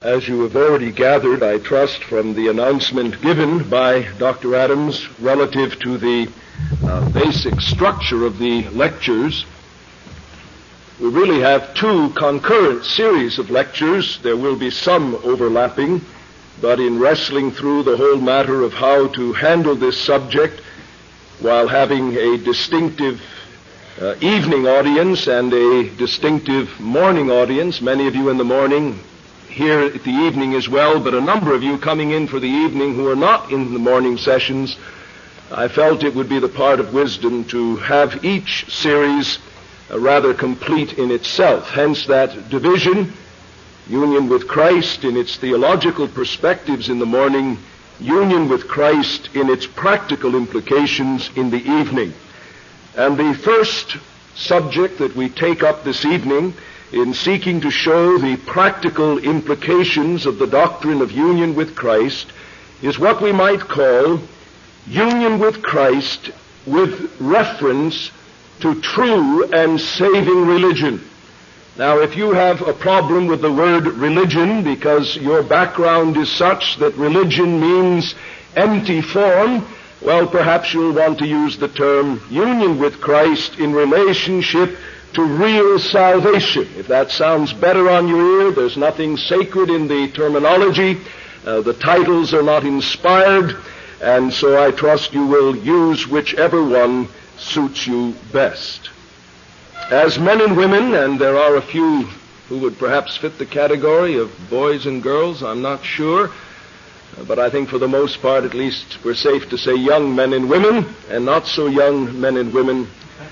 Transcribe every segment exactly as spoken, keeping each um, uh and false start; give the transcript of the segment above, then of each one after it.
As you have already gathered, I trust, from the announcement given by Doctor Adams relative to the uh, basic structure of the lectures, we really have two concurrent series of lectures. There will be some overlapping, but in wrestling through the whole matter of how to handle this subject while having a distinctive uh, evening audience and a distinctive morning audience, many of you in the morning, here at the evening as well, but a number of you coming in for the evening who are not in the morning sessions, I felt it would be the part of wisdom to have each series uh, rather complete in itself. Hence that division, union with Christ in its theological perspectives in the morning, union with Christ in its practical implications in the evening. And the first subject that we take up this evening in seeking to show the practical implications of the doctrine of union with Christ is what we might call union with Christ with reference to true and saving religion. Now, if you have a problem with the word religion because your background is such that religion means empty form, well, perhaps you'll want to use the term union with Christ in relationship to real salvation. If that sounds better on your ear, there's nothing sacred in the terminology. Uh, the titles are not inspired, and so I trust you will use whichever one suits you best. As men and women, and there are a few who would perhaps fit the category of boys and girls, I'm not sure, but I think for the most part, at least, we're safe to say young men and women, and not so young men and women.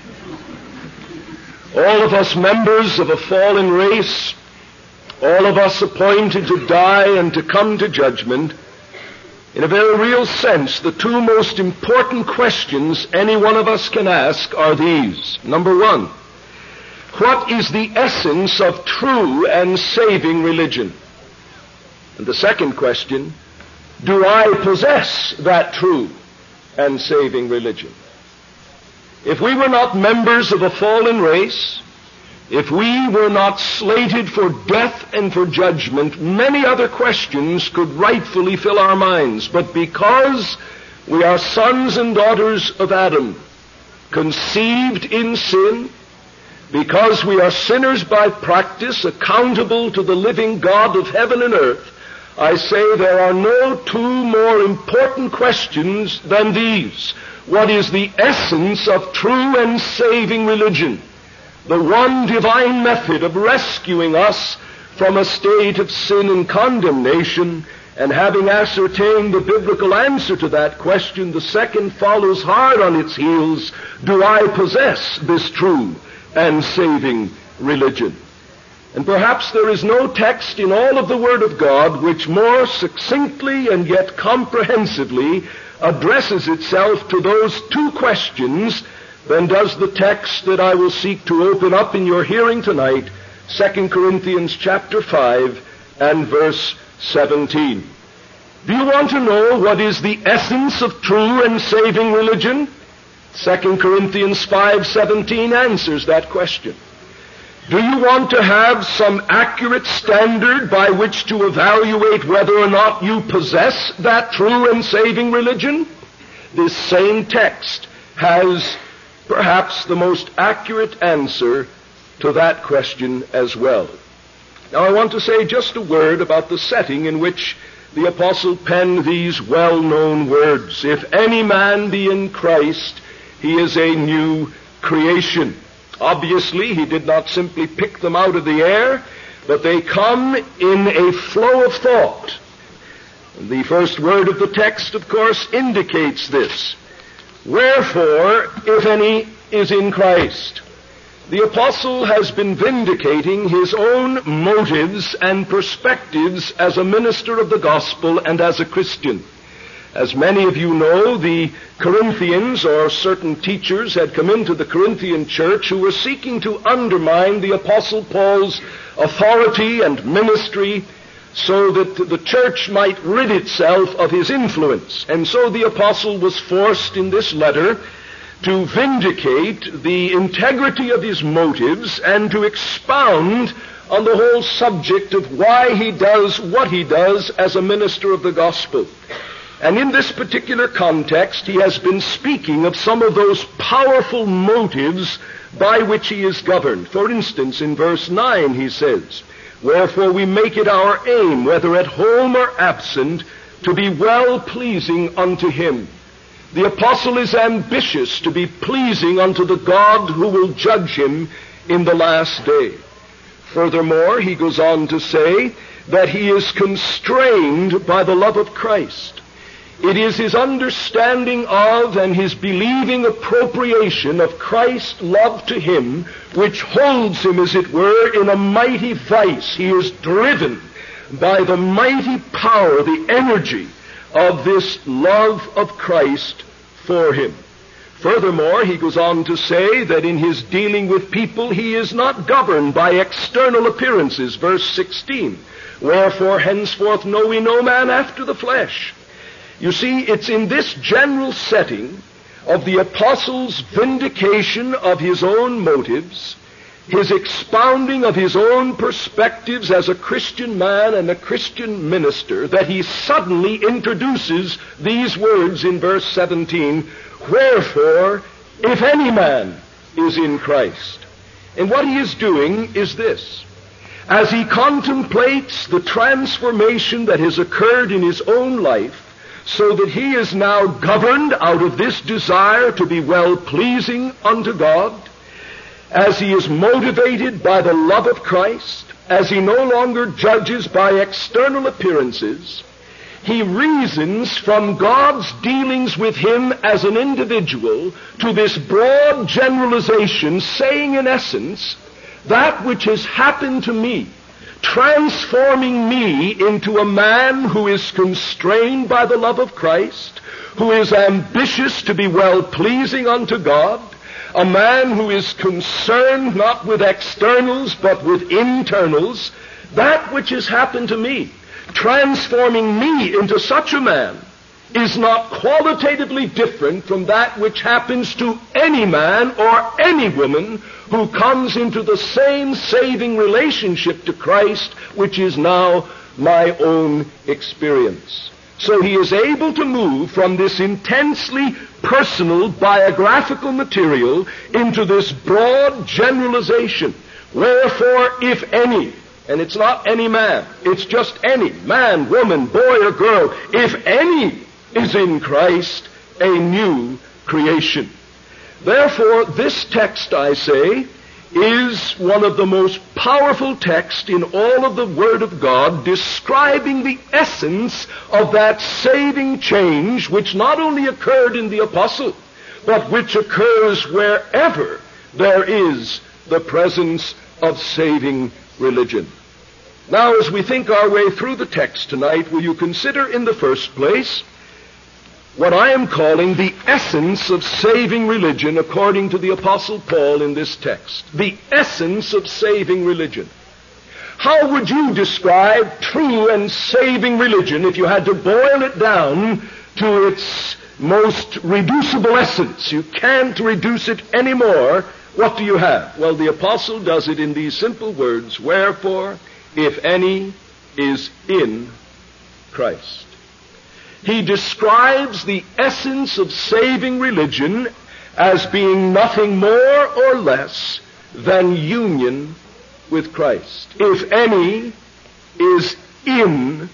All of us members of a fallen race, all of us appointed to die and to come to judgment, in a very real sense, the two most important questions any one of us can ask are these. Number one, what is the essence of true and saving religion? And the second question, do I possess that true and saving religion? If we were not members of a fallen race, if we were not slated for death and for judgment, many other questions could rightfully fill our minds. But because we are sons and daughters of Adam, conceived in sin, because we are sinners by practice, accountable to the living God of heaven and earth, I say there are no two more important questions than these. What is the essence of true and saving religion? The one divine method of rescuing us from a state of sin and condemnation, and having ascertained the biblical answer to that question, the second follows hard on its heels. Do I possess this true and saving religion? And perhaps there is no text in all of the Word of God which more succinctly and yet comprehensively addresses itself to those two questions than does the text that I will seek to open up in your hearing tonight, Second Corinthians chapter five and verse seventeen. Do you want to know what is the essence of true and saving religion? Second Corinthians five seventeen answers that question. Do you want to have some accurate standard by which to evaluate whether or not you possess that true and saving religion? This same text has perhaps the most accurate answer to that question as well. Now I want to say just a word about the setting in which the apostle penned these well-known words. If any man be in Christ, he is a new creation. Obviously, he did not simply pick them out of the air, but they come in a flow of thought. The first word of the text, of course, indicates this. Wherefore, if any is in Christ. The apostle has been vindicating his own motives and perspectives as a minister of the gospel and as a Christian. As many of you know, the Corinthians, or certain teachers, had come into the Corinthian church who were seeking to undermine the apostle Paul's authority and ministry so that the church might rid itself of his influence. And so the apostle was forced in this letter to vindicate the integrity of his motives and to expound on the whole subject of why he does what he does as a minister of the gospel. And in this particular context, he has been speaking of some of those powerful motives by which he is governed. For instance, in verse nine he says, "Wherefore we make it our aim, whether at home or absent, to be well-pleasing unto him." The apostle is ambitious to be pleasing unto the God who will judge him in the last day. Furthermore, he goes on to say that he is constrained by the love of Christ. It is his understanding of and his believing appropriation of Christ's love to him which holds him, as it were, in a mighty vice. He is driven by the mighty power, the energy of this love of Christ for him. Furthermore, he goes on to say that in his dealing with people, he is not governed by external appearances. Verse sixteen, "Wherefore henceforth know we no man after the flesh." You see, it's in this general setting of the apostle's vindication of his own motives, his expounding of his own perspectives as a Christian man and a Christian minister, that he suddenly introduces these words in verse seventeen, "Wherefore, if any man is in Christ." And what he is doing is this. As he contemplates the transformation that has occurred in his own life, so that he is now governed out of this desire to be well-pleasing unto God, as he is motivated by the love of Christ, as he no longer judges by external appearances, he reasons from God's dealings with him as an individual to this broad generalization, saying in essence, that which has happened to me, transforming me into a man who is constrained by the love of Christ, who is ambitious to be well-pleasing unto God, a man who is concerned not with externals but with internals, that which has happened to me, transforming me into such a man, is not qualitatively different from that which happens to any man or any woman who comes into the same saving relationship to Christ, which is now my own experience. So he is able to move from this intensely personal biographical material into this broad generalization. Wherefore, if any, and it's not any man, it's just any, man, woman, boy, or girl, if any is in Christ, a new creation. Therefore, this text, I say, is one of the most powerful texts in all of the Word of God, describing the essence of that saving change which not only occurred in the apostle, but which occurs wherever there is the presence of saving religion. Now, as we think our way through the text tonight, will you consider in the first place what I am calling the essence of saving religion according to the Apostle Paul in this text. The essence of saving religion. How would you describe true and saving religion if you had to boil it down to its most reducible essence? You can't reduce it anymore. What do you have? Well, the Apostle does it in these simple words, "Wherefore, if any is in Christ." He describes the essence of saving religion as being nothing more or less than union with Christ. If any is in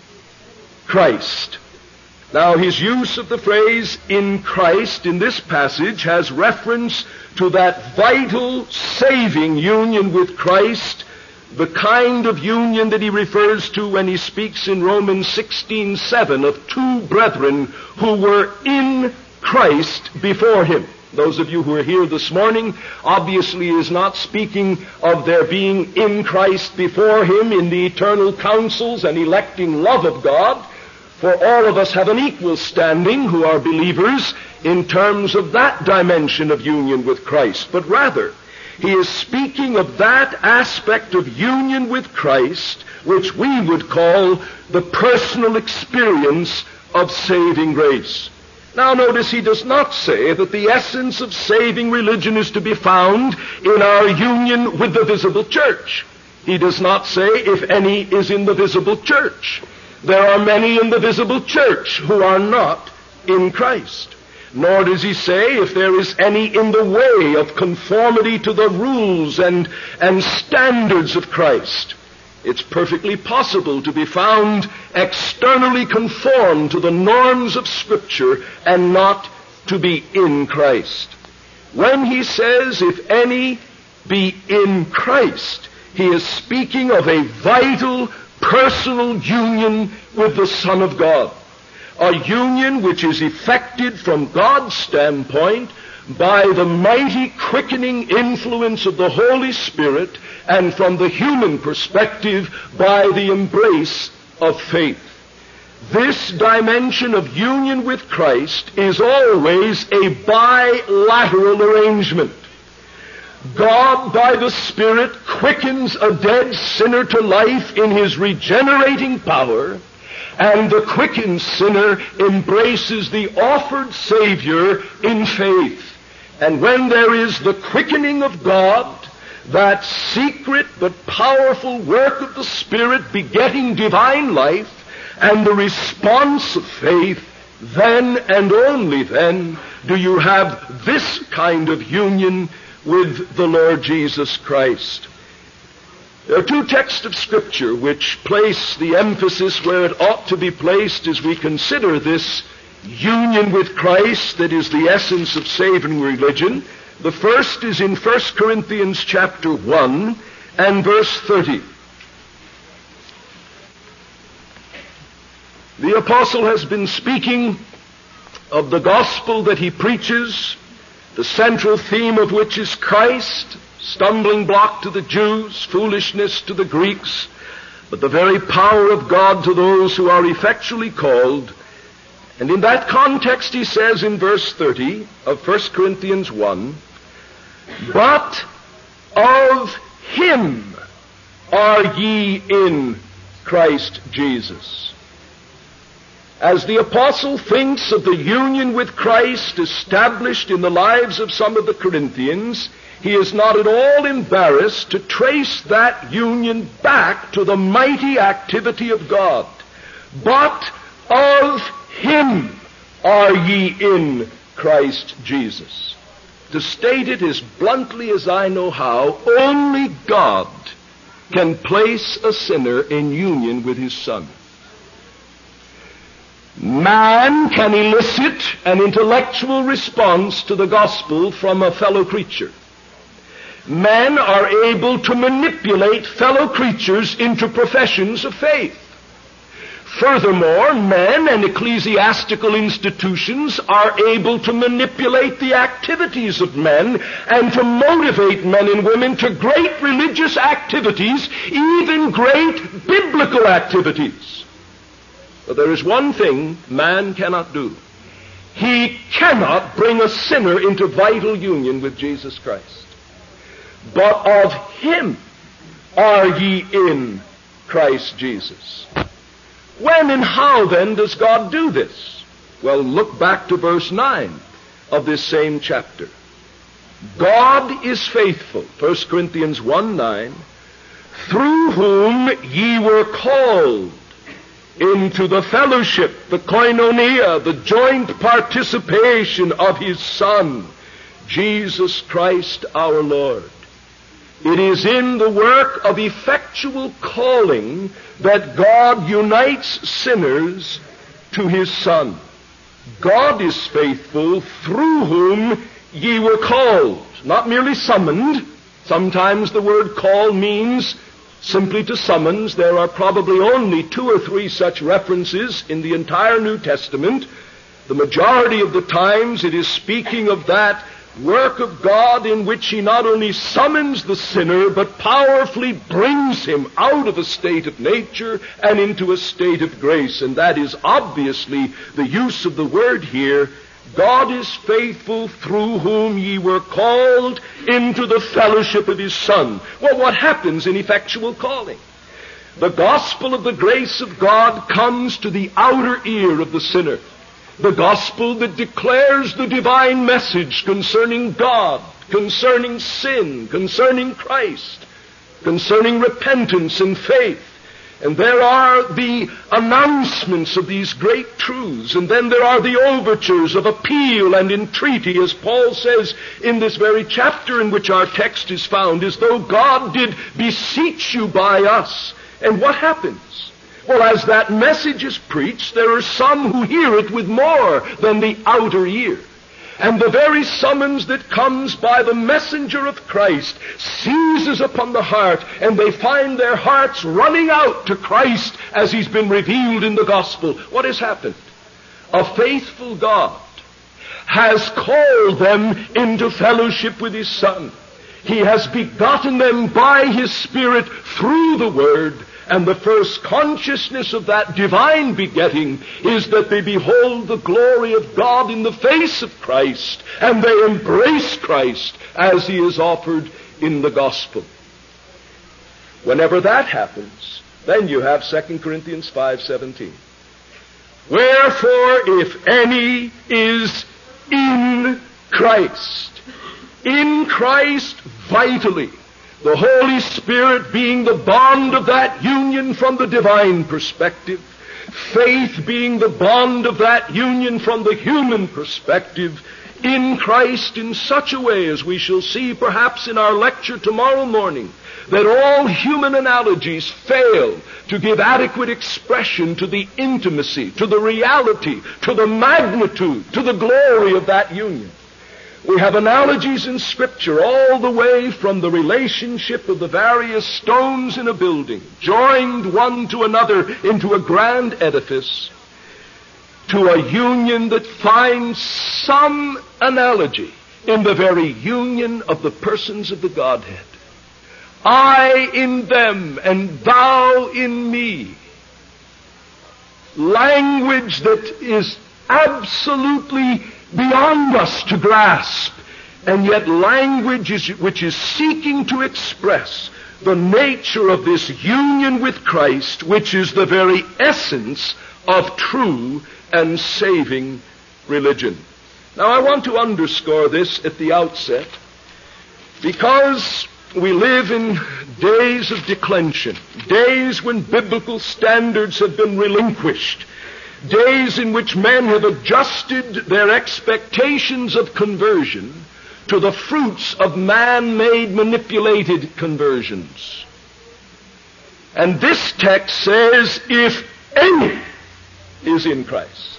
Christ. Now, his use of the phrase "in Christ" in this passage has reference to that vital saving union with Christ, the kind of union that he refers to when he speaks in Romans sixteen seven of two brethren who were in Christ before him. Those of you who are here this morning, obviously is not speaking of their being in Christ before him in the eternal counsels and electing love of God, for all of us have an equal standing who are believers in terms of that dimension of union with Christ, but rather he is speaking of that aspect of union with Christ which we would call the personal experience of saving grace. Now notice he does not say that the essence of saving religion is to be found in our union with the visible church. He does not say, if any is in the visible church. There are many in the visible church who are not in Christ. Nor does he say, if there is any in the way of conformity to the rules and, and standards of Christ. It's perfectly possible to be found externally conformed to the norms of Scripture and not to be in Christ. When he says, if any be in Christ, he is speaking of a vital, personal union with the Son of God. A union which is effected from God's standpoint by the mighty quickening influence of the Holy Spirit, and from the human perspective by the embrace of faith. This dimension of union with Christ is always a bilateral arrangement. God, by the Spirit, quickens a dead sinner to life in his regenerating power, and the quickened sinner embraces the offered Savior in faith. And when there is the quickening of God, that secret but powerful work of the Spirit begetting divine life, and the response of faith, then and only then do you have this kind of union with the Lord Jesus Christ. There are two texts of Scripture which place the emphasis where it ought to be placed as we consider this union with Christ that is the essence of saving religion. The first is in First Corinthians chapter one and verse thirty. The apostle has been speaking of the gospel that he preaches, the central theme of which is Christ, stumbling block to the Jews, foolishness to the Greeks, but the very power of God to those who are effectually called. And in that context he says in verse thirty of First Corinthians one, but of him are ye in Christ Jesus. As the apostle thinks of the union with Christ established in the lives of some of the Corinthians, he is not at all embarrassed to trace that union back to the mighty activity of God. But of him are ye in Christ Jesus. To state it as bluntly as I know how, only God can place a sinner in union with his Son. Man can elicit an intellectual response to the gospel from a fellow creature. Men are able to manipulate fellow creatures into professions of faith. Furthermore, men and ecclesiastical institutions are able to manipulate the activities of men and to motivate men and women to great religious activities, even great biblical activities. But there is one thing man cannot do. He cannot bring a sinner into vital union with Jesus Christ. But of him are ye in Christ Jesus. When and how then does God do this? Well, look back to verse nine of this same chapter. God is faithful, First Corinthians one nine, through whom ye were called into the fellowship, the koinonia, the joint participation of his Son, Jesus Christ our Lord. It is in the work of effectual calling that God unites sinners to his Son. God is faithful, through whom ye were called, not merely summoned. Sometimes the word call means simply to summons. There are probably only two or three such references in the entire New Testament. The majority of the times it is speaking of that work of God in which he not only summons the sinner, but powerfully brings him out of a state of nature and into a state of grace. And that is obviously the use of the word here. God is faithful, through whom ye were called into the fellowship of his Son. Well, what happens in effectual calling? The gospel of the grace of God comes to the outer ear of the sinner. The gospel that declares the divine message concerning God, concerning sin, concerning Christ. concerning repentance and faith. And there are the announcements of these great truths. And then there are the overtures of appeal and entreaty, as Paul says in this very chapter in which our text is found, as though God did beseech you by us. And what happens? Well, as that message is preached, there are some who hear it with more than the outer ear. And the very summons that comes by the messenger of Christ seizes upon the heart, and they find their hearts running out to Christ as he's been revealed in the gospel. What has happened? A faithful God has called them into fellowship with his Son. He has begotten them by his Spirit through the Word. And the first consciousness of that divine begetting is that they behold the glory of God in the face of Christ, and they embrace Christ as he is offered in the gospel. Whenever that happens, then you have Second Corinthians five seventeen. Wherefore, if any is in Christ, in Christ vitally, the Holy Spirit being the bond of that union from the divine perspective, faith being the bond of that union from the human perspective, in Christ in such a way, as we shall see perhaps in our lecture tomorrow morning, that all human analogies fail to give adequate expression to the intimacy, to the reality, to the magnitude, to the glory of that union. We have analogies in Scripture all the way from the relationship of the various stones in a building, joined one to another into a grand edifice, to a union that finds some analogy in the very union of the persons of the Godhead. I in them and thou in me. Language that is absolutely beyond us to grasp, and yet language is, which is seeking to express the nature of this union with Christ, which is the very essence of true and saving religion. Now, I want to underscore this at the outset, because we live in days of declension, days when biblical standards have been relinquished, days in which men have adjusted their expectations of conversion to the fruits of man-made manipulated conversions. And this text says, if any is in Christ.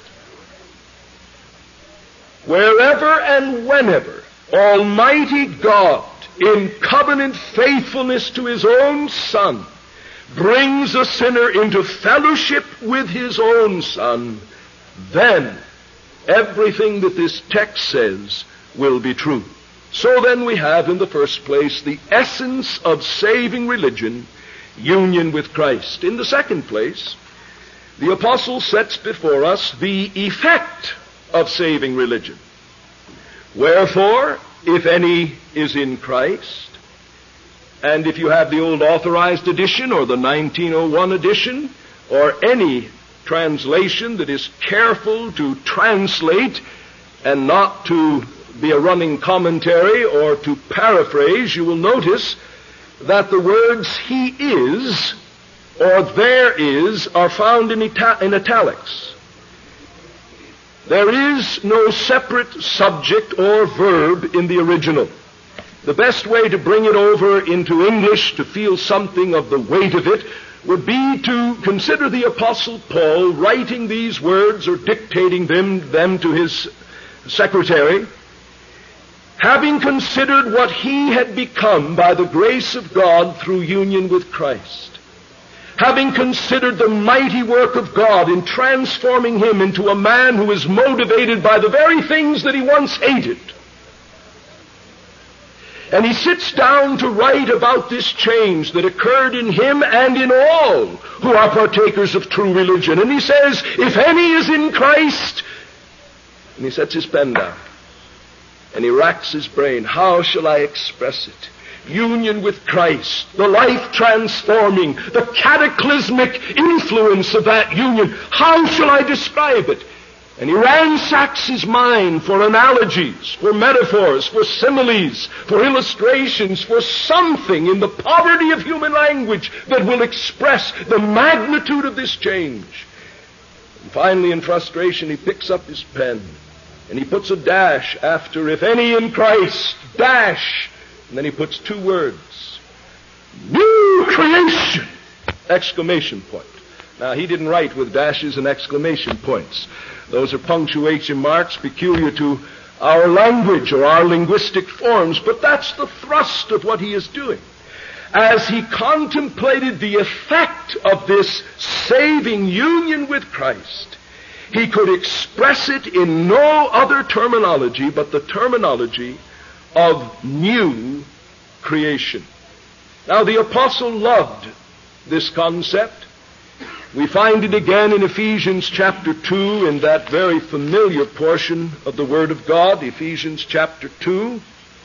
Wherever and whenever Almighty God, in covenant faithfulness to his own Son, brings a sinner into fellowship with his own Son, then everything that this text says will be true. So then we have in the first place the essence of saving religion, union with Christ. In the second place, the apostle sets before us the effect of saving religion. Wherefore, if any is in Christ, and if you have the old authorized edition or the nineteen oh one edition or any translation that is careful to translate and not to be a running commentary or to paraphrase, you will notice that the words he is or there is are found in, ita- in italics. There is no separate subject or verb in the original. The best way to bring it over into English to feel something of the weight of it would be to consider the Apostle Paul writing these words or dictating them, them to his secretary, having considered what he had become by the grace of God through union with Christ, having considered the mighty work of God in transforming him into a man who is motivated by the very things that he once hated. And he sits down to write about this change that occurred in him and in all who are partakers of true religion. And he says, if any is in Christ, and he sets his pen down, and he racks his brain, how shall I express it? Union with Christ, the life-transforming, the cataclysmic influence of that union. How shall I describe it? And he ransacks his mind for analogies, for metaphors, for similes, for illustrations, for something in the poverty of human language that will express the magnitude of this change. And finally, in frustration, he picks up his pen and he puts a dash after "if any in Christ," dash, and then he puts two words: "new creation!" Exclamation point. Now, he didn't write with dashes and exclamation points. Those are punctuation marks peculiar to our language or our linguistic forms, but that's the thrust of what he is doing. As he contemplated the effect of this saving union with Christ, he could express it in no other terminology but the terminology of new creation. Now, the apostle loved this concept. We find it again in Ephesians chapter two, in that very familiar portion of the Word of God, Ephesians chapter two.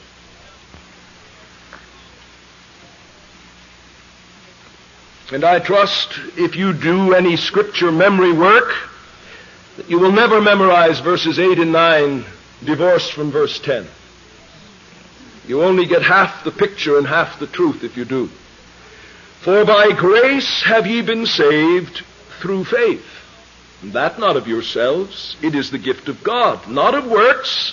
And I trust if you do any scripture memory work, that you will never memorize verses eight and nine divorced from verse ten. You only get half the picture and half the truth if you do. "For by grace have ye been saved through faith, and that not of yourselves, it is the gift of God, not of works,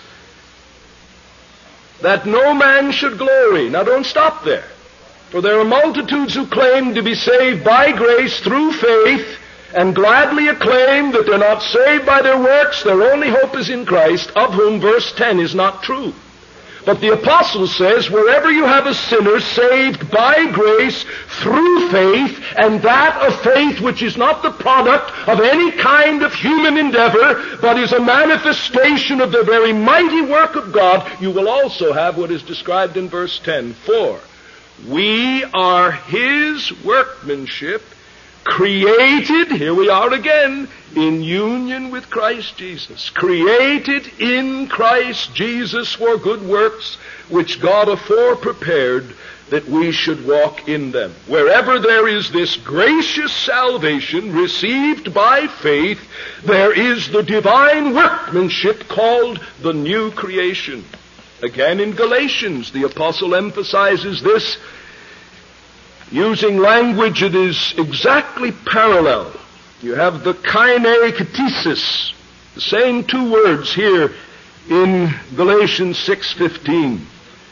that no man should glory." Now don't stop there, for there are multitudes who claim to be saved by grace through faith, and gladly acclaim that they're not saved by their works, their only hope is in Christ, of whom verse ten is not true. But the apostle says, wherever you have a sinner saved by grace through faith, and that of faith which is not the product of any kind of human endeavor, but is a manifestation of the very mighty work of God, you will also have what is described in verse ten. "For we are his workmanship, created," here we are again, "in union with Christ Jesus." Created in Christ Jesus for good works, which God afore prepared that we should walk in them. Wherever there is this gracious salvation received by faith, there is the divine workmanship called the new creation. Again in Galatians, the apostle emphasizes this, using language that is exactly parallel. You have the kainektesis, the same two words here in Galatians six fifteen.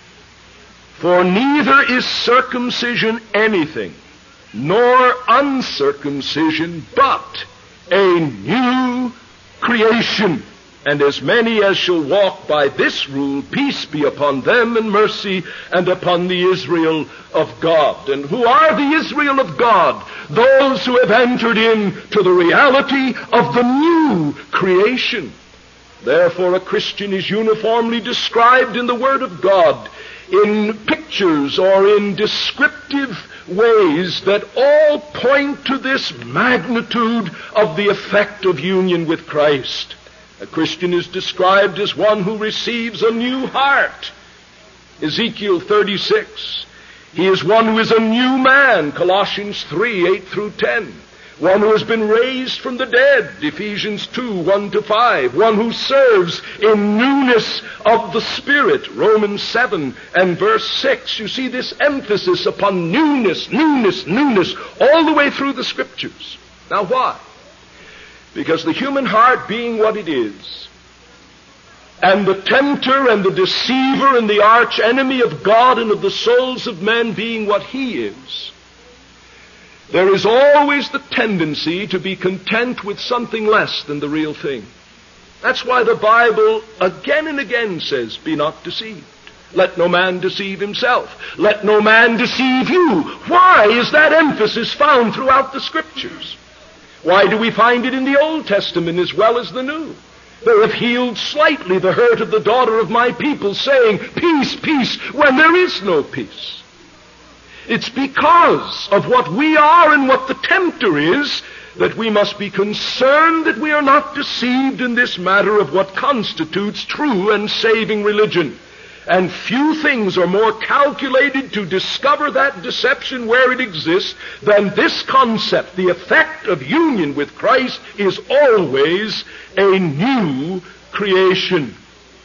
"For neither is circumcision anything, nor uncircumcision, but a new creation. And as many as shall walk by this rule, peace be upon them and mercy, and upon the Israel of God." And who are the Israel of God? Those who have entered into the reality of the new creation. Therefore, a Christian is uniformly described in the Word of God in pictures or in descriptive ways that all point to this magnitude of the effect of union with Christ. A Christian is described as one who receives a new heart. Ezekiel thirty-six. He is one who is a new man. Colossians three, eight through ten. One who has been raised from the dead. Ephesians two, one to five. One who serves in newness of the Spirit. Romans seven and verse six. You see this emphasis upon newness, newness, newness, all the way through the Scriptures. Now why? Because the human heart being what it is, and the tempter and the deceiver and the arch enemy of God and of the souls of men being what he is, there is always the tendency to be content with something less than the real thing. That's why the Bible again and again says, "Be not deceived. Let no man deceive himself. Let no man deceive you." Why is that emphasis found throughout the Scriptures? Why do we find it in the Old Testament as well as the New? They have healed slightly the hurt of the daughter of my people, saying, "Peace, peace," when there is no peace. It's because of what we are and what the tempter is that we must be concerned that we are not deceived in this matter of what constitutes true and saving religion. And few things are more calculated to discover that deception where it exists than this concept. The effect of union with Christ is always a new creation.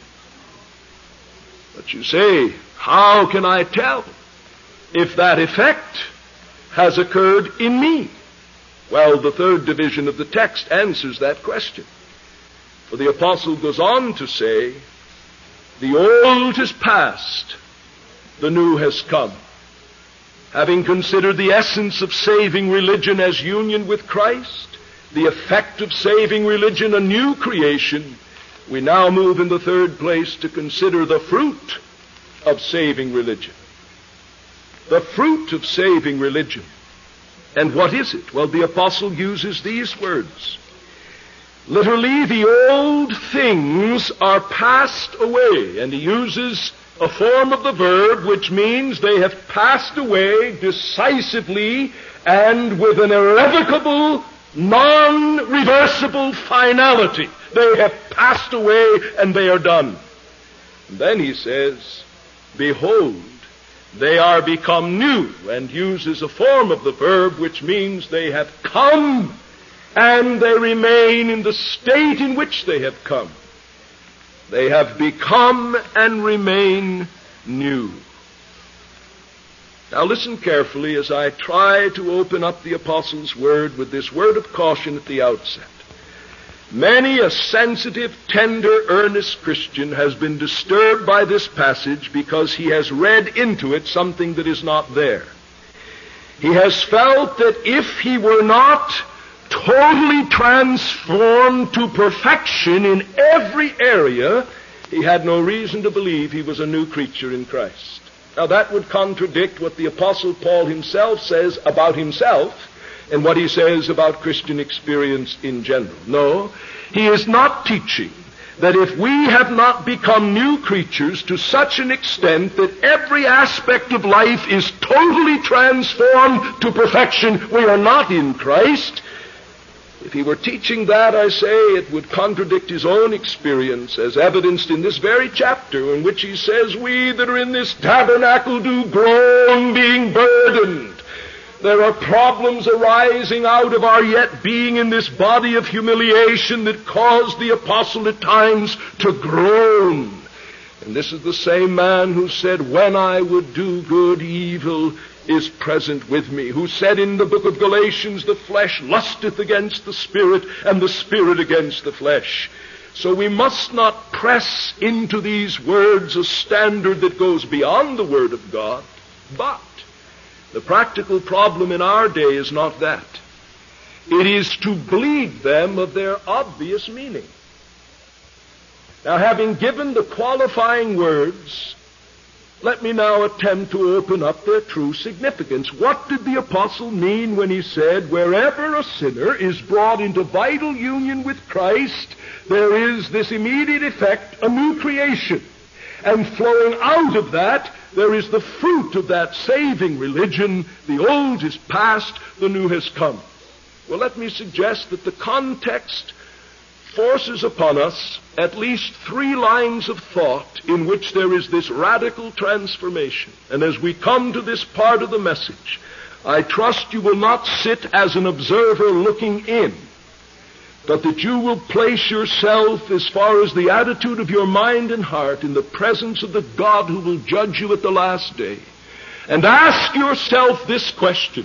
But you say, how can I tell if that effect has occurred in me? Well, the third division of the text answers that question. For the apostle goes on to say, the old is past, the new has come. Having considered the essence of saving religion as union with Christ, the effect of saving religion a new creation, we now move in the third place to consider the fruit of saving religion. The fruit of saving religion. And what is it? Well, the apostle uses these words. Literally, the old things are passed away. And he uses a form of the verb which means they have passed away decisively and with an irrevocable, non-reversible finality. They have passed away and they are done. And then he says, behold, they are become new, and uses a form of the verb which means they have come and they remain in the state in which they have come. They have become and remain new. Now listen carefully as I try to open up the apostle's word with this word of caution at the outset. Many a sensitive, tender, earnest Christian has been disturbed by this passage because he has read into it something that is not there. He has felt that if he were not totally transformed to perfection in every area, he had no reason to believe he was a new creature in Christ. Now that would contradict what the Apostle Paul himself says about himself and what he says about Christian experience in general. No, he is not teaching that if we have not become new creatures to such an extent that every aspect of life is totally transformed to perfection, we are not in Christ. If he were teaching that, I say, it would contradict his own experience, as evidenced in this very chapter, in which he says, we that are in this tabernacle do groan, being burdened. There are problems arising out of our yet being in this body of humiliation that caused the apostle at times to groan. And this is the same man who said, when I would do good, evil is present with me. Who said in the book of Galatians, the flesh lusteth against the spirit, and the spirit against the flesh. So we must not press into these words a standard that goes beyond the Word of God. But the practical problem in our day is not that. It is to bleed them of their obvious meaning. Now, having given the qualifying words, let me now attempt to open up their true significance. What did the apostle mean when he said, wherever a sinner is brought into vital union with Christ, there is this immediate effect, a new creation. And flowing out of that, there is the fruit of that saving religion. The old is past, the new has come. Well, let me suggest that the context forces upon us at least three lines of thought in which there is this radical transformation. And as we come to this part of the message, I trust you will not sit as an observer looking in, but that you will place yourself, as far as the attitude of your mind and heart, in the presence of the God who will judge you at the last day, and ask yourself this question: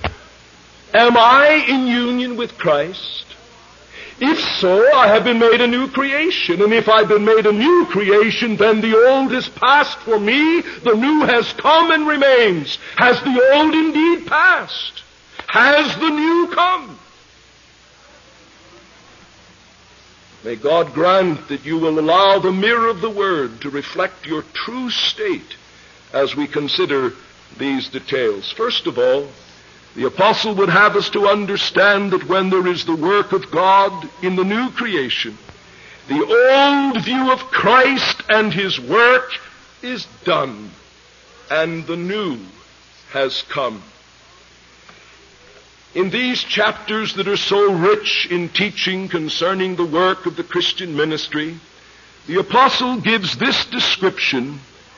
am I in union with Christ? If so, I have been made a new creation. And if I've been made a new creation, then the old is past for me, the new has come and remains. Has the old indeed passed? Has the new come? May God grant that you will allow the mirror of the Word to reflect your true state as we consider these details. First of all, the apostle would have us to understand that when there is the work of God in the new creation, the old view of Christ and His work is done, and the new has come. In these chapters that are so rich in teaching concerning the work of the Christian ministry, the apostle gives this description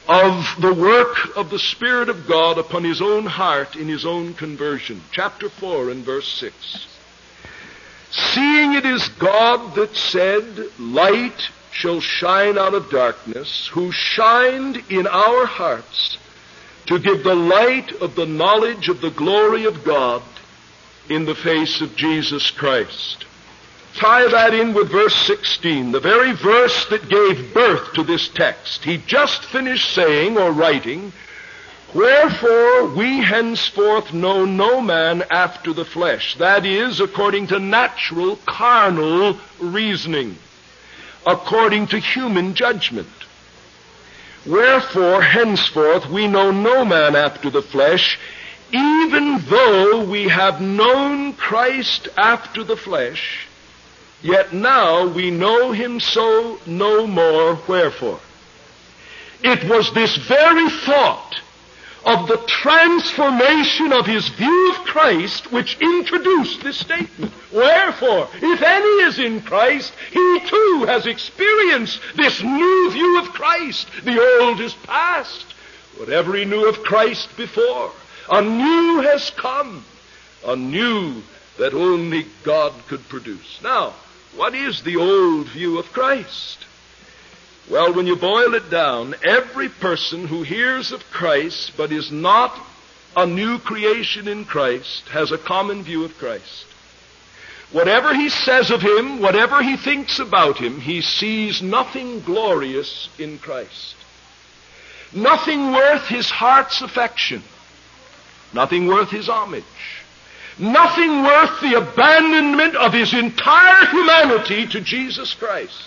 of the work of the Spirit of God upon his own heart in his own conversion. Chapter four and verse six. Seeing it is God that said, light shall shine out of darkness, who shined in our hearts to give the light of the knowledge of the glory of God in the face of Jesus Christ. Tie that in with verse sixteen, the very verse that gave birth to this text. He just finished saying or writing, wherefore we henceforth know no man after the flesh. That is, according to natural, carnal reasoning, according to human judgment. Wherefore henceforth we know no man after the flesh, even though we have known Christ after the flesh, yet now we know him so no more. Wherefore? It was this very thought of the transformation of his view of Christ which introduced this statement. Wherefore, if any is in Christ, he too has experienced this new view of Christ. The old is past. Whatever he knew of Christ before, a new has come. A new that only God could produce. Now, what is the old view of Christ? Well, when you boil it down, every person who hears of Christ but is not a new creation in Christ has a common view of Christ. Whatever he says of him, whatever he thinks about him, he sees nothing glorious in Christ. Nothing worth his heart's affection. Nothing worth his homage. Nothing worth the abandonment of his entire humanity to Jesus Christ.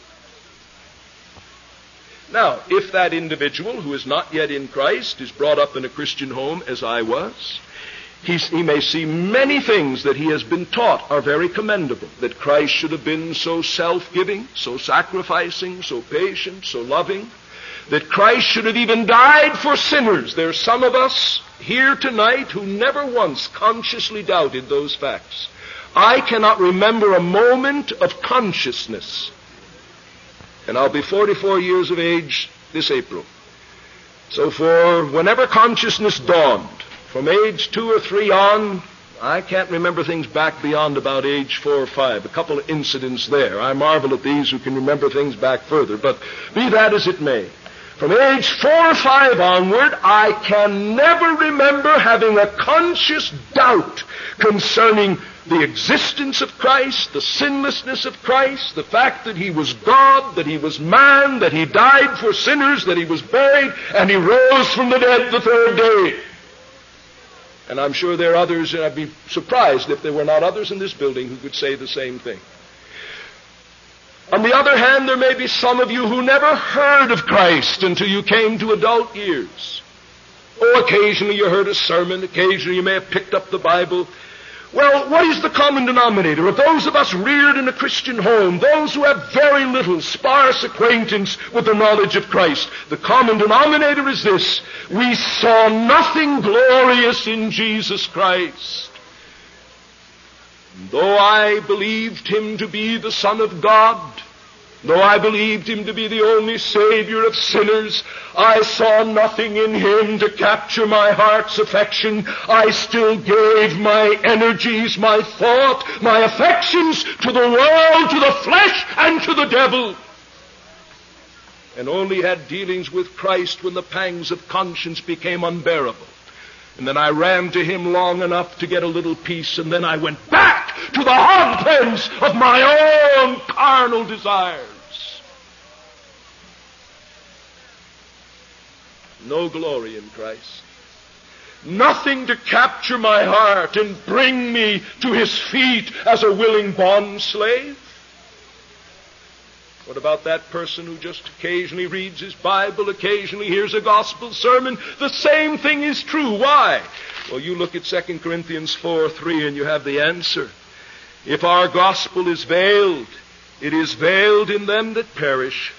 Now, if that individual who is not yet in Christ is brought up in a Christian home, as I was, he, he may see many things that he has been taught are very commendable. That Christ should have been so self-giving, so sacrificing, so patient, so loving. That Christ should have even died for sinners. There are some of us here tonight who never once consciously doubted those facts. I cannot remember a moment of consciousness. And I'll be forty-four years of age this April. So for whenever consciousness dawned, from age two or three on, I can't remember things back beyond about age four or five. A couple of incidents there. I marvel at these who can remember things back further. But be that as it may, from age four or five onward, I can never remember having a conscious doubt concerning the existence of Christ, the sinlessness of Christ, the fact that he was God, that he was man, that he died for sinners, that he was buried, and he rose from the dead the third day. And I'm sure there are others, and I'd be surprised if there were not others in this building who could say the same thing. On the other hand, there may be some of you who never heard of Christ until you came to adult years. Oh, occasionally you heard a sermon, occasionally you may have picked up the Bible. Well, what is the common denominator of those of us reared in a Christian home, those who have very little, sparse acquaintance with the knowledge of Christ? The common denominator is this: we saw nothing glorious in Jesus Christ. Though I believed him to be the Son of God, though I believed him to be the only Savior of sinners, I saw nothing in him to capture my heart's affection. I still gave my energies, my thought, my affections to the world, to the flesh, and to the devil. And only had dealings with Christ when the pangs of conscience became unbearable. And then I ran to him long enough to get a little peace, and then I went back to the hog pens of my own carnal desires. No glory in Christ. Nothing to capture my heart and bring me to his feet as a willing bond slave. What about that person who just occasionally reads his Bible, occasionally hears a gospel sermon? The same thing is true. Why? Well, you look at Second Corinthians four three and you have the answer. If our gospel is veiled, it is veiled in them that perish,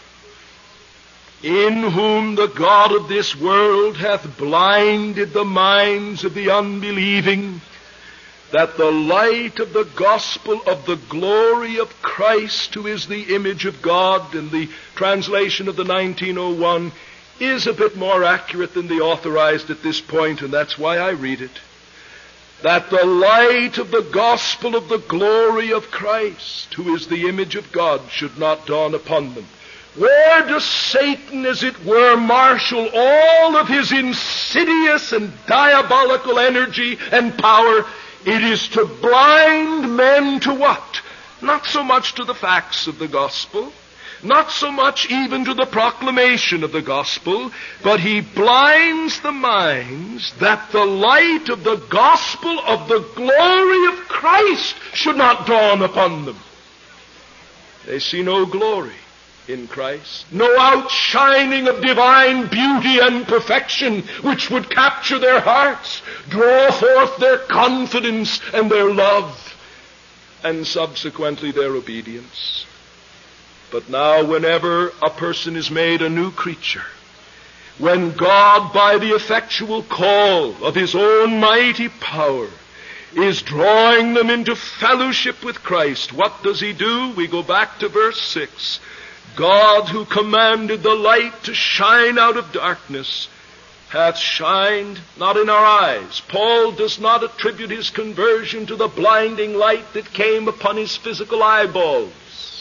in whom the God of this world hath blinded the minds of the unbelieving, that the light of the gospel of the glory of Christ, who is the image of God, in the translation of the nineteen oh one, is a bit more accurate than the authorized at this point, and that's why I read it. That the light of the gospel of the glory of Christ, who is the image of God, should not dawn upon them. Where does Satan, as it were, marshal all of his insidious and diabolical energy and power? It is to blind men to what? Not so much to the facts of the gospel, not so much even to the proclamation of the gospel, but he blinds the minds that the light of the gospel of the glory of Christ should not dawn upon them. They see no glory in Christ, no outshining of divine beauty and perfection which would capture their hearts, draw forth their confidence and their love, and subsequently their obedience. But now, whenever a person is made a new creature, when God, by the effectual call of his own mighty power, is drawing them into fellowship with Christ, what does he do? We go back to verse six. God, who commanded the light to shine out of darkness, hath shined not in our eyes. Paul does not attribute his conversion to the blinding light that came upon his physical eyeballs.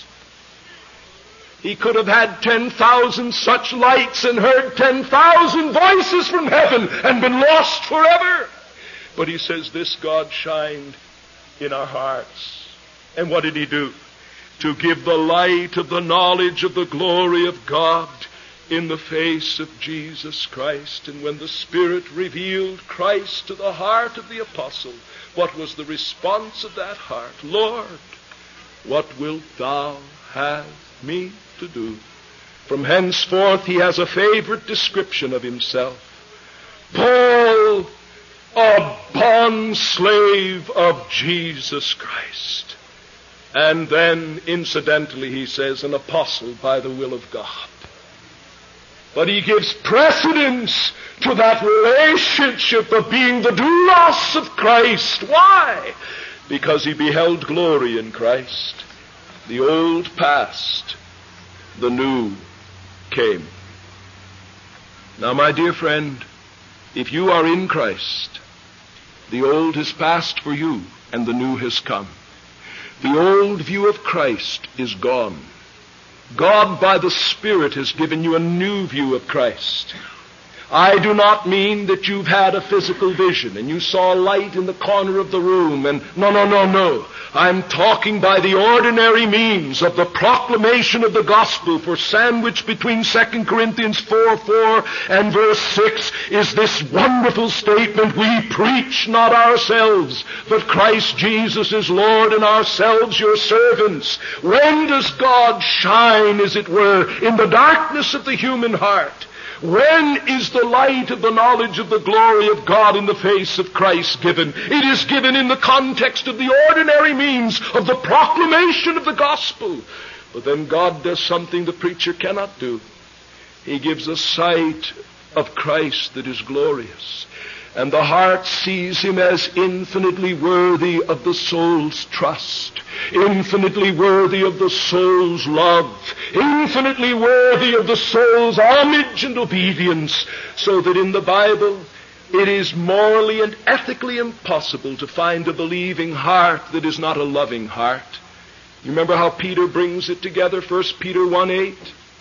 He could have had ten thousand such lights and heard ten thousand voices from heaven and been lost forever. But he says this God shined in our hearts. And what did he do? To give the light of the knowledge of the glory of God in the face of Jesus Christ. And when the Spirit revealed Christ to the heart of the apostle, what was the response of that heart? Lord, what wilt thou have me to do? From henceforth he has a favorite description of himself. Paul, a bond slave of Jesus Christ. And then, incidentally, he says, an apostle by the will of God. But he gives precedence to that relationship of being the doulos of Christ. Why? Because he beheld glory in Christ. The old passed, the new came. Now, my dear friend, if you are in Christ, the old has passed for you and the new has come. The old view of Christ is gone. God, by the Spirit, has given you a new view of Christ. I do not mean that you've had a physical vision and you saw a light in the corner of the room and no, no, no, no. I'm talking by the ordinary means of the proclamation of the gospel, for sandwiched between Second Corinthians four four and verse six is this wonderful statement, we preach not ourselves, but Christ Jesus is Lord and ourselves your servants. When does God shine, as it were, in the darkness of the human heart? When is the light of the knowledge of the glory of God in the face of Christ given? It is given in the context of the ordinary means of the proclamation of the gospel. But then God does something the preacher cannot do. He gives a sight of Christ that is glorious. And the heart sees him as infinitely worthy of the soul's trust, infinitely worthy of the soul's love, infinitely worthy of the soul's homage and obedience, so that in the Bible it is morally and ethically impossible to find a believing heart that is not a loving heart. You remember how Peter brings it together, First Peter one eight?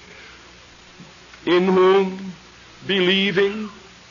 In whom, believing,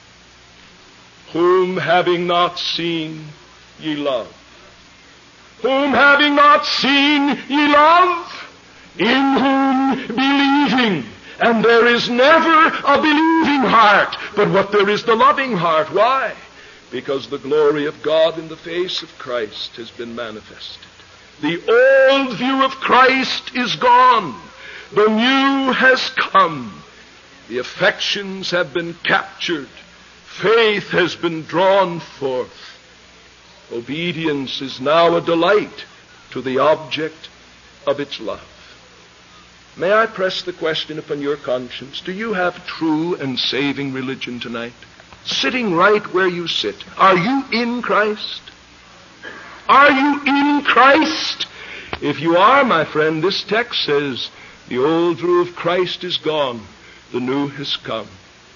whom having not seen ye love. Whom having not seen ye love, in whom believing. And there is never a believing heart, but what there is the loving heart. Why? Because the glory of God in the face of Christ has been manifested. The old view of Christ is gone. The new has come. The affections have been captured. Faith has been drawn forth. Obedience is now a delight to the object of its love. May I press the question upon your conscience? Do you have true and saving religion tonight? Sitting right where you sit. Are you in Christ? Are you in Christ? If you are, my friend, this text says, the old view of Christ is gone. The new has come.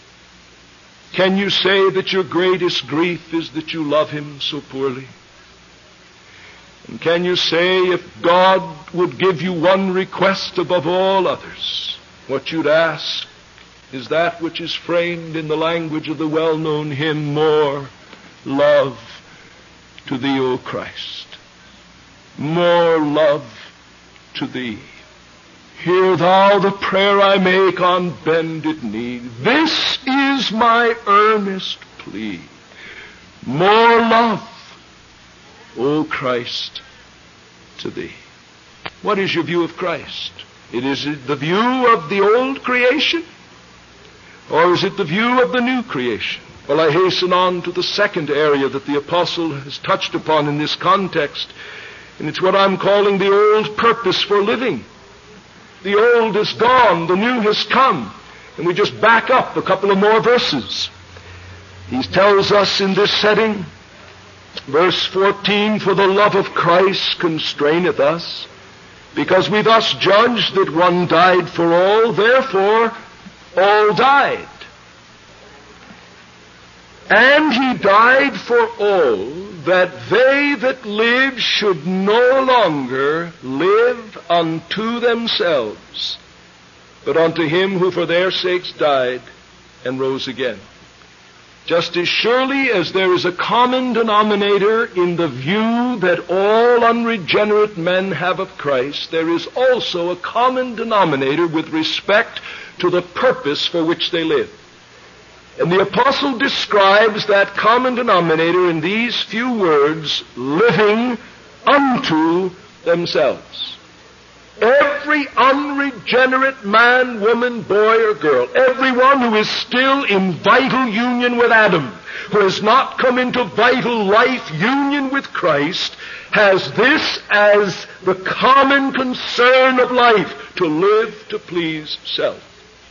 Can you say that your greatest grief is that you love him so poorly? And can you say, if God would give you one request above all others, what you'd ask is that which is framed in the language of the well-known hymn, more love to thee, O Christ. More love to thee. Hear thou the prayer I make on bended knee. This is my earnest plea. More love, O Christ, to thee. What is your view of Christ? It is it the view of the old creation? Or is it the view of the new creation? Well, I hasten on to the second area that the apostle has touched upon in this context, and it's what I'm calling the old purpose for living. The old is gone, the new has come. And we just back up a couple of more verses. He tells us in this setting, verse fourteen, for the love of Christ constraineth us, because we thus judge that one died for all, therefore all died. And he died for all, that they that live should no longer live unto themselves, but unto him who for their sakes died and rose again. Just as surely as there is a common denominator in the view that all unregenerate men have of Christ, there is also a common denominator with respect to the purpose for which they live. And the apostle describes that common denominator in these few words, living unto themselves. Every unregenerate man, woman, boy, or girl, everyone who is still in vital union with Adam, who has not come into vital life union with Christ, has this as the common concern of life, to live to please self.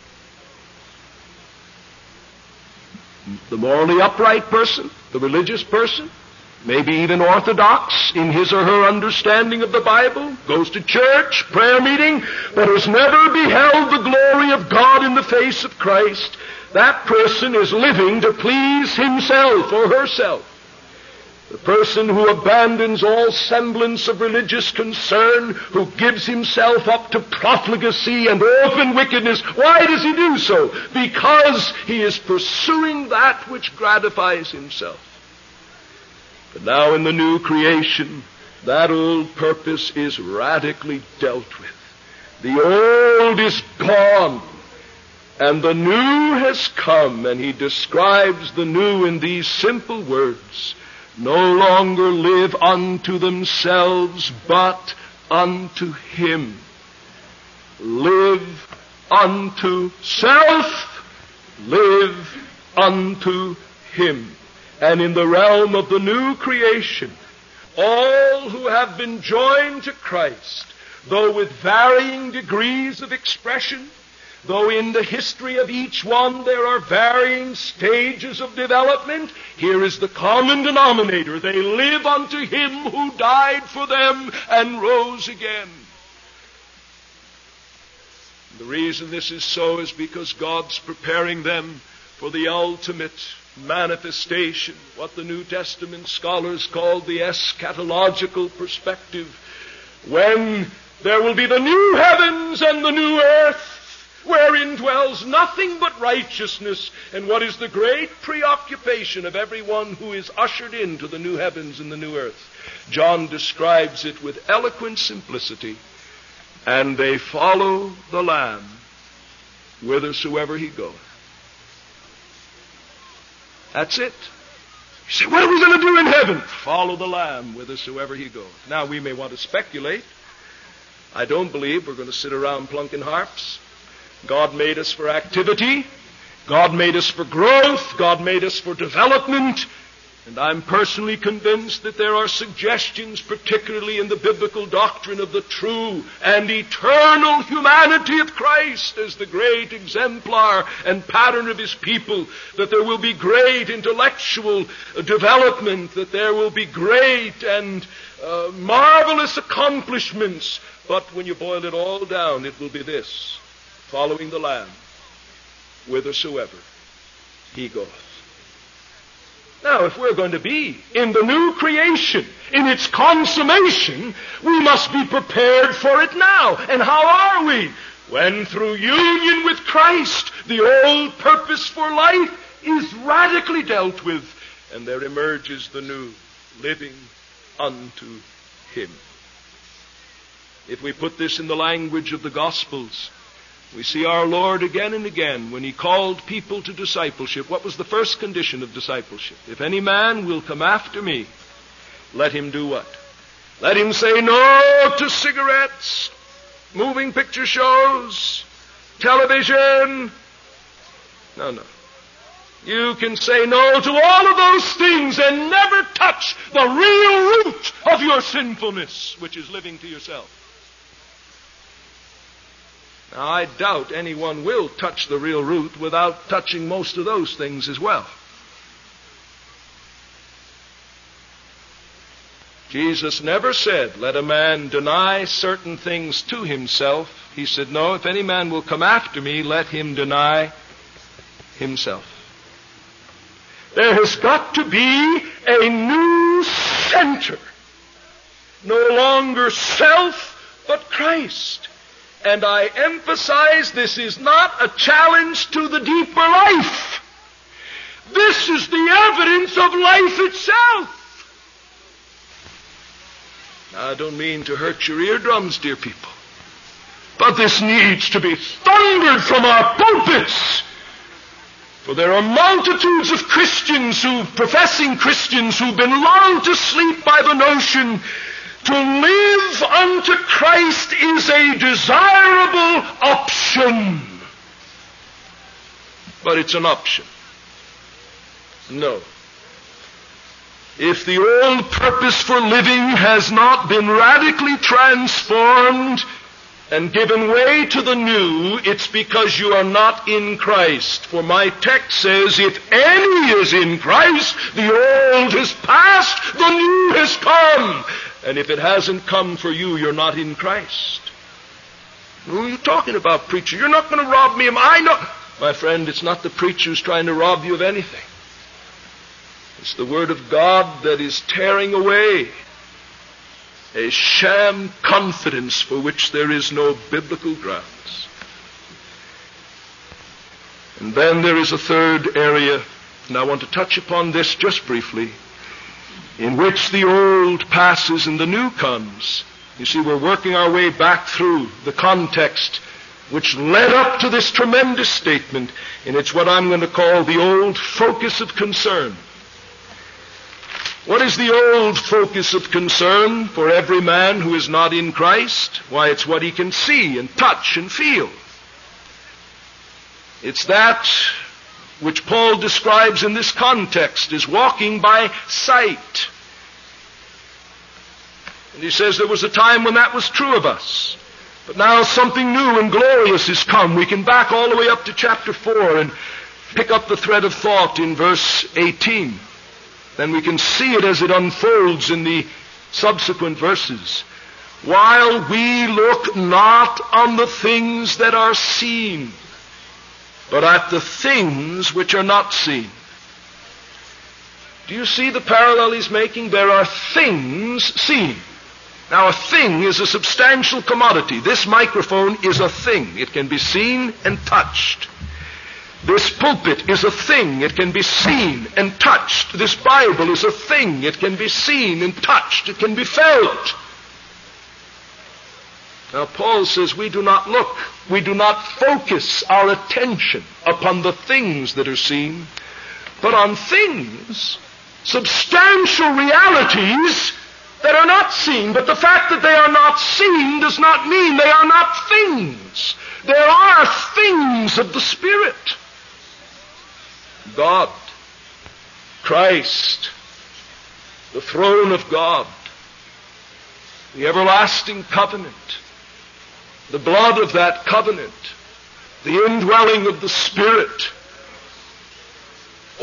The morally upright person, the religious person, maybe even orthodox in his or her understanding of the Bible, goes to church, prayer meeting, but has never beheld the glory of God in the face of Christ, that person is living to please himself or herself. The person who abandons all semblance of religious concern, who gives himself up to profligacy and open wickedness, why does he do so? Because he is pursuing that which gratifies himself. But now in the new creation, that old purpose is radically dealt with. The old is gone, and the new has come, and he describes the new in these simple words: no longer live unto themselves, but unto him. Live unto self, live unto him. And in the realm of the new creation, all who have been joined to Christ, though with varying degrees of expression, though in the history of each one there are varying stages of development, here is the common denominator: they live unto him who died for them and rose again. The reason this is so is because God's preparing them for the ultimate manifestation, what the New Testament scholars call the eschatological perspective, when there will be the new heavens and the new earth, wherein dwells nothing but righteousness, and what is the great preoccupation of everyone who is ushered into the new heavens and the new earth. John describes it with eloquent simplicity: and they follow the Lamb whithersoever he goeth. That's it. You say, what are we going to do in heaven? Follow the Lamb whithersoever he goeth. Now, we may want to speculate. I don't believe we're going to sit around plunking harps. God made us for activity. God made us for growth. God made us for development. And I'm personally convinced that there are suggestions, particularly in the biblical doctrine of the true and eternal humanity of Christ as the great exemplar and pattern of his people, that there will be great intellectual development, that there will be great and uh, marvelous accomplishments. But when you boil it all down, it will be this: following the Lamb whithersoever he goeth. Now, if we're going to be in the new creation, in its consummation, we must be prepared for it now. And how are we? When through union with Christ, the old purpose for life is radically dealt with, and there emerges the new, living unto Him. If we put this in the language of the Gospels, we see our Lord again and again when He called people to discipleship. What was the first condition of discipleship? If any man will come after me, let him do what? Let him say no to cigarettes, moving picture shows, television. No, no. You can say no to all of those things and never touch the real root of your sinfulness, which is living to yourself. Now, I doubt anyone will touch the real root without touching most of those things as well. Jesus never said, let a man deny certain things to himself. He said, no, if any man will come after me, let him deny himself. There has got to be a new center. No longer self, but Christ. And I emphasize, this is not a challenge to the deeper life. This is the evidence of life itself. Now, I don't mean to hurt your eardrums, dear people, but this needs to be thundered from our pulpits. For there are multitudes of Christians, who, professing Christians, who've been lulled to sleep by the notion to live unto Christ is a desirable option. But it's an option. No. If the old purpose for living has not been radically transformed and given way to the new, it's because you are not in Christ. For my text says, if any is in Christ, the old has passed, the new has come. And if it hasn't come for you, you're not in Christ. Who are you talking about, preacher? You're not going to rob me of... I know... My friend, it's not the preacher who's trying to rob you of anything. It's the Word of God that is tearing away a sham confidence for which there is no biblical grounds. And then there is a third area, and I want to touch upon this just briefly, in which the old passes and the new comes. You see, we're working our way back through the context which led up to this tremendous statement, and it's what I'm going to call the old focus of concern. What is the old focus of concern for every man who is not in Christ? Why, it's what he can see and touch and feel. It's that which Paul describes in this context as walking by sight. And he says there was a time when that was true of us. But now something new and glorious has come. We can back all the way up to chapter four and pick up the thread of thought in verse eighteen. Then we can see it as it unfolds in the subsequent verses. While we look not on the things that are seen, but at the things which are not seen. Do you see the parallel he's making? There are things seen. Now, a thing is a substantial commodity. This microphone is a thing. It can be seen and touched. This pulpit is a thing. It can be seen and touched. This Bible is a thing. It can be seen and touched. It can be felt. Now, Paul says we do not look, we do not focus our attention upon the things that are seen, but on things, substantial realities that are not seen. But the fact that they are not seen does not mean they are not things. There are things of the Spirit. God, Christ, the throne of God, the everlasting covenant, the blood of that covenant, the indwelling of the Spirit. All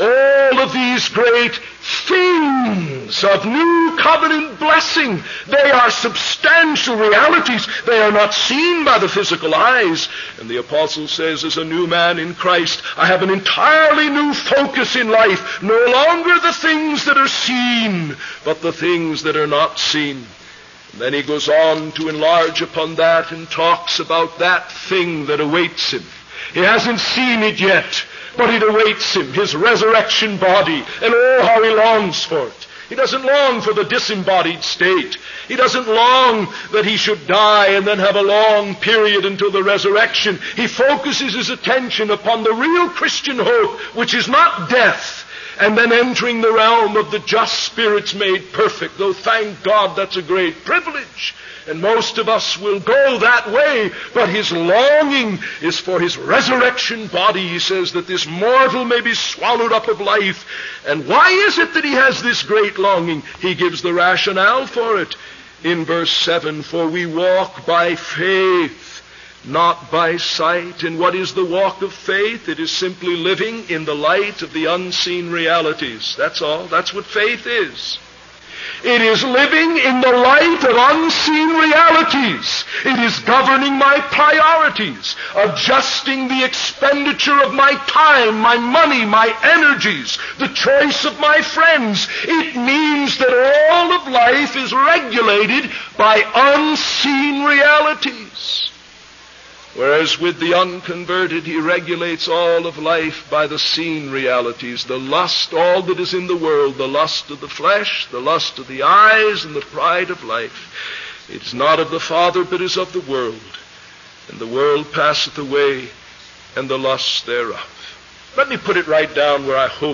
all of these great things of new covenant blessing, they are substantial realities. They are not seen by the physical eyes. And the apostle says, as a new man in Christ, I have an entirely new focus in life. No longer the things that are seen, but the things that are not seen. And then he goes on to enlarge upon that and talks about that thing that awaits him. He hasn't seen it yet, but it awaits him, his resurrection body, and oh, how he longs for it. He doesn't long for the disembodied state. He doesn't long that he should die and then have a long period until the resurrection. He focuses his attention upon the real Christian hope, which is not death, and then entering the realm of the just spirits made perfect, though thank God that's a great privilege. And most of us will go that way, but his longing is for his resurrection body. He says that this mortal may be swallowed up of life. And why is it that he has this great longing? He gives the rationale for it in verse seven. For we walk by faith, not by sight. And what is the walk of faith? It is simply living in the light of the unseen realities. That's all. That's what faith is. It is living in the light of unseen realities. It is governing my priorities, adjusting the expenditure of my time, my money, my energies, the choice of my friends. It means that all of life is regulated by unseen realities. Whereas with the unconverted, he regulates all of life by the seen realities, the lust, all that is in the world, the lust of the flesh, the lust of the eyes, and the pride of life. It is not of the Father, but is of the world. And the world passeth away, and the lusts thereof. Let me put it right down where I hope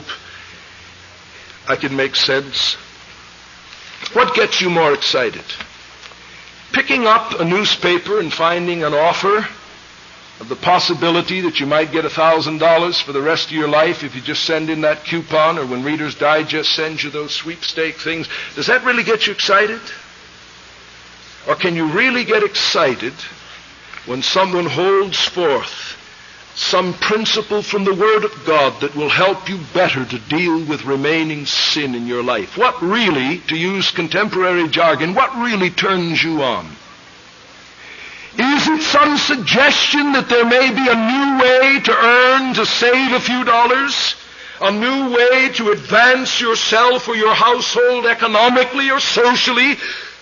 I can make sense. What gets you more excited? Picking up a newspaper and finding an offer of the possibility that you might get a thousand dollars for the rest of your life if you just send in that coupon, or when Reader's Digest sends you those sweepstake things. Does that really get you excited? Or can you really get excited when someone holds forth some principle from the Word of God that will help you better to deal with remaining sin in your life? What really, to use contemporary jargon, what really turns you on? Is it some suggestion that there may be a new way to earn, to save a few dollars? A new way to advance yourself or your household economically or socially?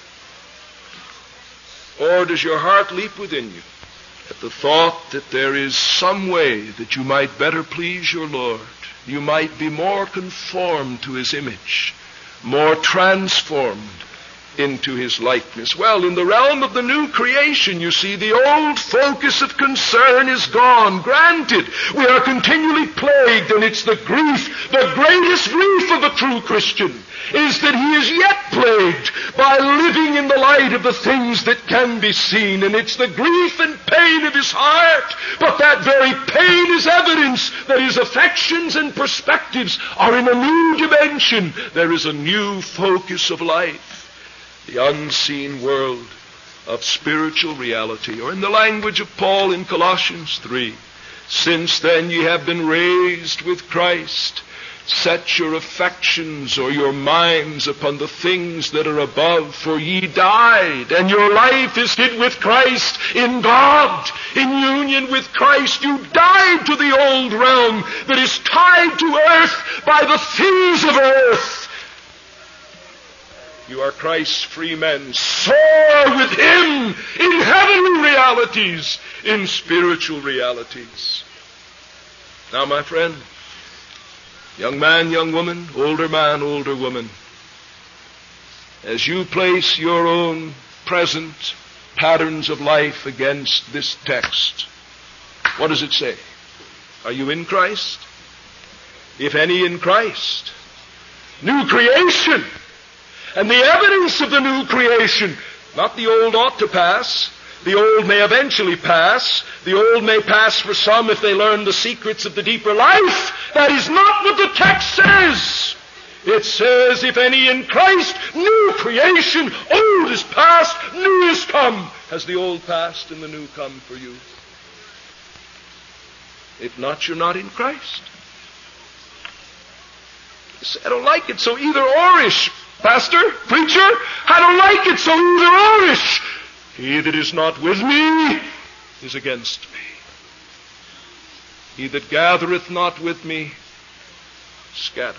Or does your heart leap within you at the thought that there is some way that you might better please your Lord? You might be more conformed to his image, more transformed into his likeness. Well, in the realm of the new creation, you see, the old focus of concern is gone. Granted, we are continually plagued, and it's the grief, the greatest grief of a true Christian, is that he is yet plagued by living in the light of the things that can be seen. And it's the grief and pain of his heart. But that very pain is evidence that his affections and perspectives are in a new dimension. There is a new focus of life. The unseen world of spiritual reality. Or in the language of Paul in Colossians three, since then ye have been raised with Christ, set your affections or your minds upon the things that are above, for ye died, and your life is hid with Christ in God. In union with Christ, you died to the old realm that is tied to earth by the things of earth. You are Christ's free men. Soar with him in heavenly realities, in spiritual realities. Now, my friend, young man, young woman, older man, older woman, as you place your own present patterns of life against this text, what does it say? Are you in Christ? If any in Christ. New creation. And the evidence of the new creation, not the old ought to pass. The old may eventually pass. The old may pass for some if they learn the secrets of the deeper life. That is not what the text says. It says, if any in Christ, new creation, old is past, new is come. Has the old passed and the new come for you? If not, you're not in Christ. You say, I don't like it, so either orish. Pastor, preacher, I don't like it, so either orish. He that is not with me is against me. He that gathereth not with me scattereth.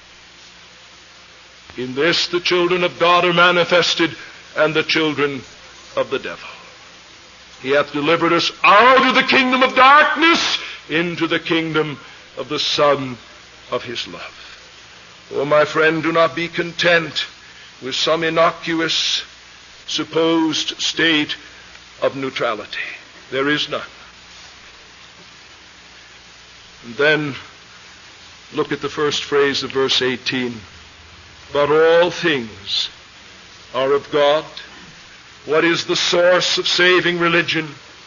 In this the children of God are manifested, and the children of the devil. He hath delivered us out of the kingdom of darkness into the kingdom of the Son of his love. Oh, my friend, do not be content with some innocuous, supposed state of neutrality. There is none. And then look at the first phrase of verse eighteen. But all things are of God. What is the source of saving religion?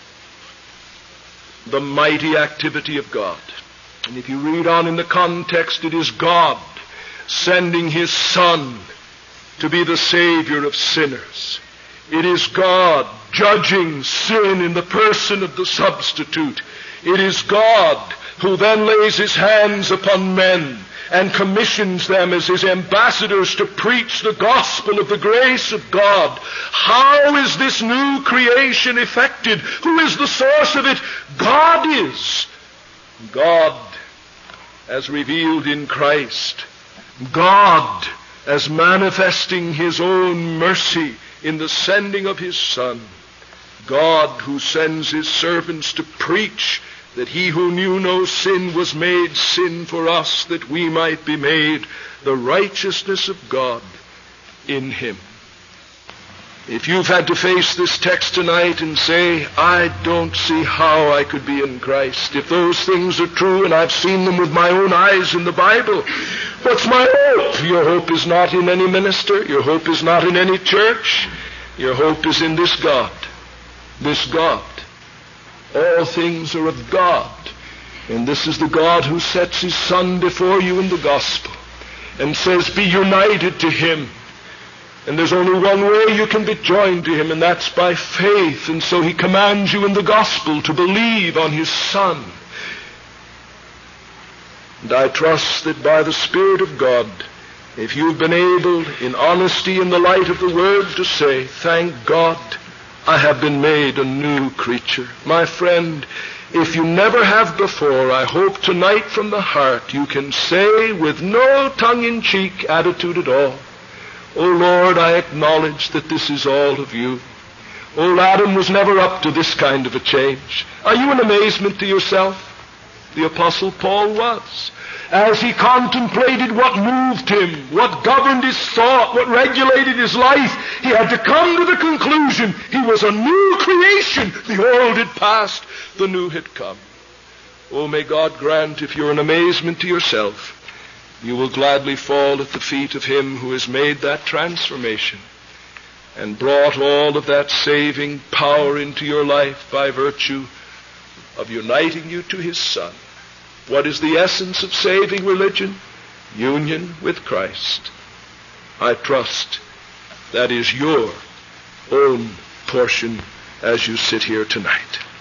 The mighty activity of God. And if you read on in the context, it is God sending his Son to be the Savior of sinners. It is God judging sin in the person of the substitute. It is God who then lays his hands upon men and commissions them as his ambassadors to preach the gospel of the grace of God. How is this new creation effected? Who is the source of it? God is. God as revealed in Christ. God as manifesting his own mercy in the sending of his Son. God who sends his servants to preach that he who knew no sin was made sin for us, that we might be made the righteousness of God in him. If you've had to face this text tonight and say, I don't see how I could be in Christ, if those things are true and I've seen them with my own eyes in the Bible, what's my hope? Your hope is not in any minister. Your hope is not in any church. Your hope is in this God. This God. All things are of God. And this is the God who sets his Son before you in the gospel and says, be united to him. And there's only one way you can be joined to him, and that's by faith. And so he commands you in the gospel to believe on his Son. And I trust that by the Spirit of God, if you've been able, in honesty in the light of the Word, to say, thank God, I have been made a new creature. My friend, if you never have before, I hope tonight from the heart you can say with no tongue-in-cheek attitude at all, Oh Lord, I acknowledge that this is all of you. Old Adam was never up to this kind of a change. Are you in amazement to yourself? The Apostle Paul was. As he contemplated what moved him, what governed his thought, what regulated his life, he had to come to the conclusion he was a new creation. The old had passed, the new had come. Oh, may God grant, if you're in amazement to yourself, you will gladly fall at the feet of him who has made that transformation and brought all of that saving power into your life by virtue of uniting you to his Son. What is the essence of saving religion? Union with Christ. I trust that is your own portion as you sit here tonight.